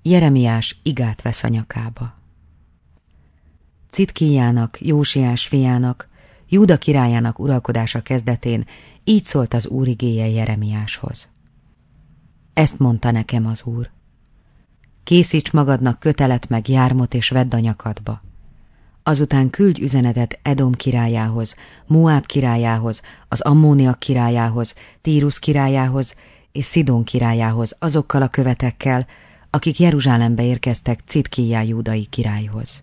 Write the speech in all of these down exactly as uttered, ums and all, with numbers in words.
Jeremiás igát vesz a nyakába. Citkíjának, Jósiás fiának, Júda királyának uralkodása kezdetén így szólt az Úr igéje Jeremiáshoz. Ezt mondta nekem az Úr. Készíts magadnak kötelet meg jármot és vedd a nyakadba. Azután küldj üzenetet Edom királyához, Moáb királyához, az Ammóniak királyához, Tírusz királyához és Szidón királyához, azokkal a követekkel, akik Jeruzsálembe érkeztek Citkíjá júdai királyhoz.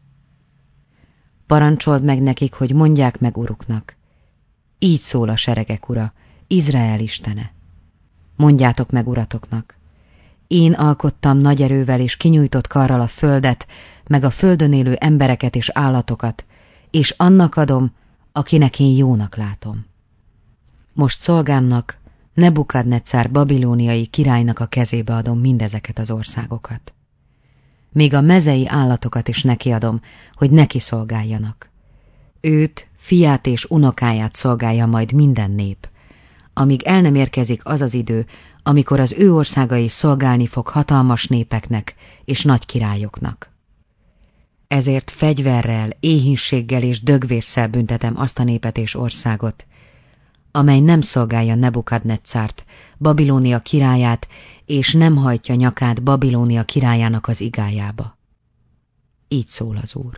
Parancsold meg nekik, hogy mondják meg uruknak. Így szól a seregek ura, Izrael istene. Mondjátok meg uratoknak. Én alkottam nagy erővel és kinyújtott karral a földet, meg a földön élő embereket és állatokat, és annak adom, akinek én jónak látom. Most szolgámnak, Nebukadnetszár babilóniai királynak a kezébe adom mindezeket az országokat. Még a mezei állatokat is nekiadom, hogy neki szolgáljanak. Őt, fiát és unokáját szolgálja majd minden nép, amíg el nem érkezik az az idő, amikor az ő országa is szolgálni fog hatalmas népeknek és nagy királyoknak. Ezért fegyverrel, éhínséggel és dögvésszel büntetem azt a népet és országot, amely nem szolgálja Nebukadnetszárt, Babilónia királyát, és nem hajtja nyakát Babilónia királyának az igájába. Így szól az Úr.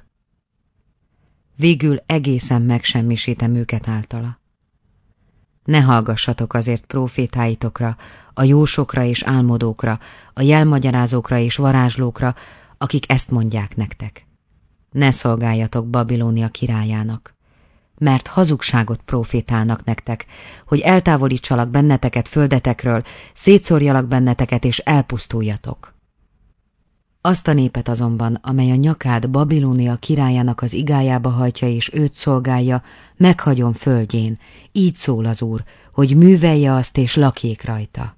Végül egészen megsemmisítem őket általa. Ne hallgassatok azért prófétáitokra, a jósokra és álmodókra, a jelmagyarázókra és varázslókra, akik ezt mondják nektek. Ne szolgáljatok Babilónia királyának, mert hazugságot prófétálnak nektek, hogy eltávolítsalak benneteket földetekről, szétszórjalak benneteket és elpusztuljatok. Azt a népet azonban, amely a nyakát Babilónia királyának az igájába hajtja és őt szolgálja, meghagyom földjén, így szól az Úr, hogy művelje azt és lakjék rajta.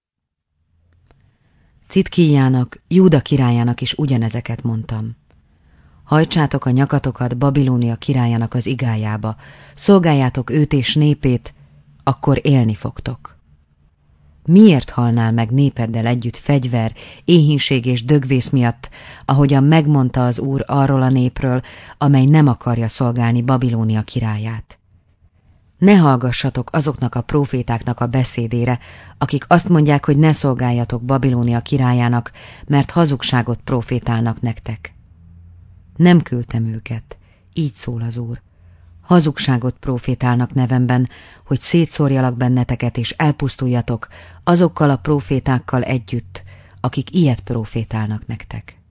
Citkíjának, Júda királyának is ugyanezeket mondtam. Hajtsátok a nyakatokat Babilónia királyának az igájába, szolgáljátok őt és népét, akkor élni fogtok. Miért halnál meg népeddel együtt fegyver, éhínség és dögvész miatt, ahogyan megmondta az Úr arról a népről, amely nem akarja szolgálni Babilónia királyát? Ne hallgassatok azoknak a prófétáknak a beszédére, akik azt mondják, hogy ne szolgáljatok Babilónia királyának, mert hazugságot prófétálnak nektek. Nem küldtem őket, így szól az Úr. Hazugságot prófétálnak nevemben, hogy szétszórjalak benneteket és elpusztuljatok azokkal a prófétákkal együtt, akik ilyet prófétálnak nektek.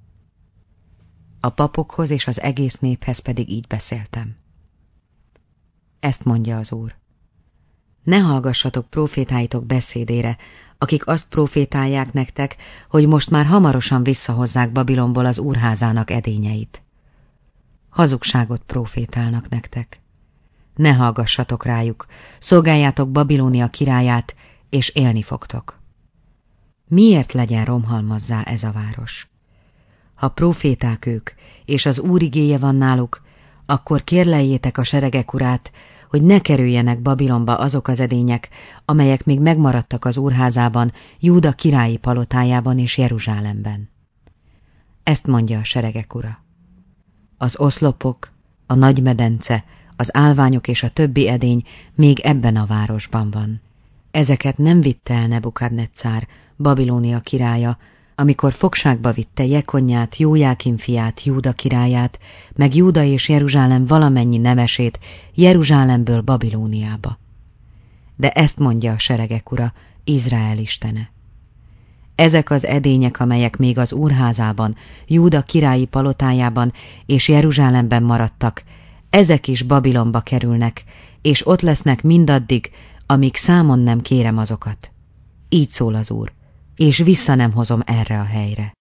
A papokhoz és az egész néphez pedig így beszéltem. Ezt mondja az Úr. Ne hallgassatok prófétáitok beszédére, akik azt prófétálják nektek, hogy most már hamarosan visszahozzák Babilonból az úrházának edényeit. Hazugságot prófétálnak nektek. Ne hallgassatok rájuk, szolgáljátok Babilónia királyát, és élni fogtok. Miért legyen romhalmazzá ez a város? Ha próféták ők, és az Úr igéje van náluk, akkor kérleljétek a seregek urát, hogy ne kerüljenek Babilonba azok az edények, amelyek még megmaradtak az úrházában, Júda királyi palotájában és Jeruzsálemben. Ezt mondja a seregek ura. Az oszlopok, a nagy medence, az állványok és a többi edény még ebben a városban van. Ezeket nem vitte el Nebukadnetszár, Babilónia királya, amikor fogságba vitte Jekonnyát, Jójákim fiát, Júda királyát, meg Júda és Jeruzsálem valamennyi nemesét Jeruzsálemből Babilóniába. De ezt mondja a seregek ura, Izrael istene. Ezek az edények, amelyek még az úrházában, Júda királyi palotájában és Jeruzsálemben maradtak, ezek is Babilonba kerülnek, és ott lesznek mindaddig, amíg számon nem kérem azokat. Így szól az Úr, és vissza nem hozom erre a helyre.